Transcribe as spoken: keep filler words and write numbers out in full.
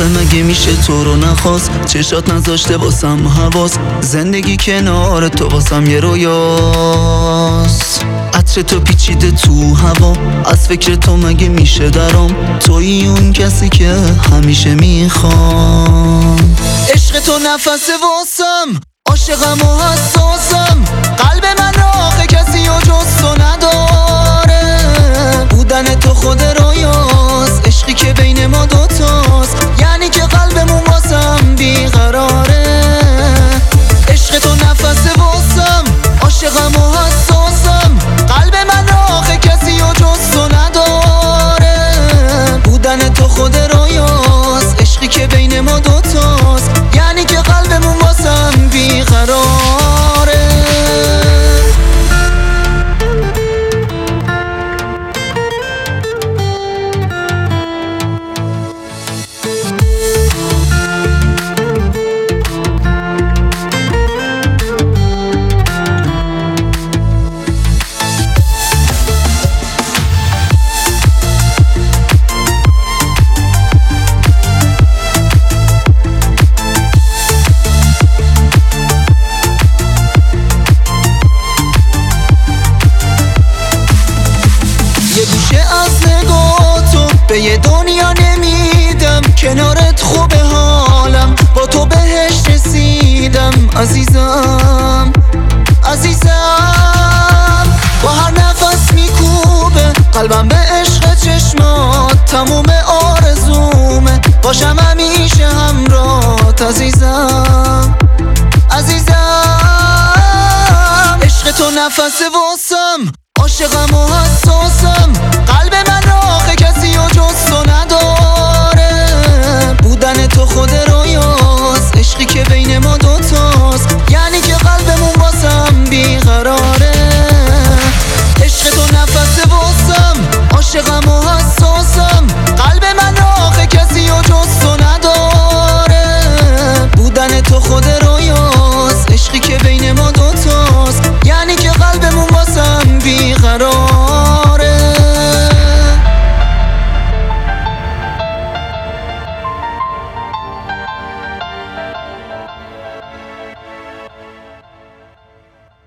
مگه میشه تو رو نخواست؟ چشات نذاشته واسم حواس، زندگی کنار تو واسم یه رویاست. عطر تو پیچیده تو هوا، از فکر تو مگه میشه درام؟ تویی اون کسی که همیشه میخوام. عشق تو نفس واسم، عاشقم و حساسم، قلب من آخه کسی و جز تو نداره. بودن تو خود رویاست، عشقی که بین ما دوتاست، یعنی که قلبمون واسم بیقراره. عشق تو نفس واسم، عاشقم و حساسم، قلب من آخه کسی و جز تو نداره. بودن تو خود رویاست، عشقی که بین ما دوتاست، یعنی که قلبمون واسم بیقراره. به یه دنیا نمیدم، کنارت خوبه حالم، با تو بهش رسیدم. عزیزم عزیزم، با هر نفس میکوبه قلبم به عشق چشمات، تموم آرزومه باشم همیشه همراهت. عزیزم عزیزم، عشق تو نفس واسم، عاشقم و حساسم،